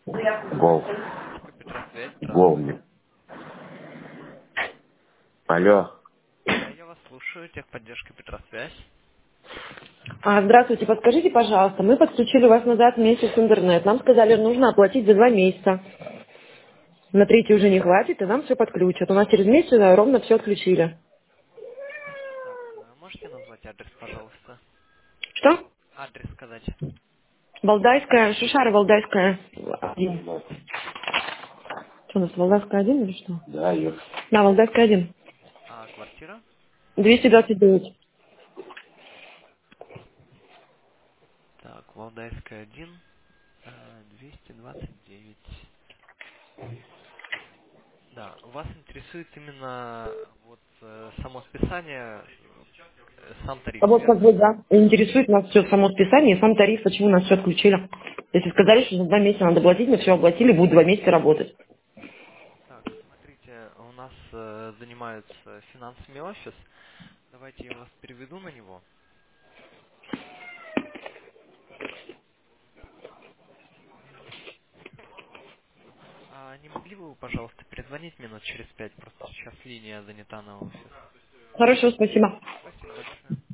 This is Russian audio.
Гол. Петросвязь, Гол здравствуйте. мне. Алло. Да, я вас слушаю, техподдержка Петросвязь. Здравствуйте, подскажите, пожалуйста, мы подключили у вас назад месяц интернет. Нам сказали, нужно оплатить за 2 месяца. На третий уже не хватит, и нам все подключат. У нас через месяц ровно все отключили. Так, можете назвать адрес, пожалуйста? Что? Адрес сказать. Валдайская, Шишара Валдайская 1. Что у нас, Валдайская 1 или что? Да, Ир. Да, Валдайская 1. А квартира? 229. Так, Валдайская 1, 229. Да, вас интересует именно вот само списание, сам А тариф, вот как верно? бы, да, интересует нас все само списание и сам тариф, почему нас все отключили. Если сказали, что за 2 месяца надо платить, мы все оплатили, будет 2 месяца работать. Так, смотрите, у нас занимаются финансами офис. Давайте я вас переведу на него. А не могли бы вы, пожалуйста, перезвонить минут через 5? Просто сейчас линия занята на офис. Хорошо, спасибо. Спасибо большое.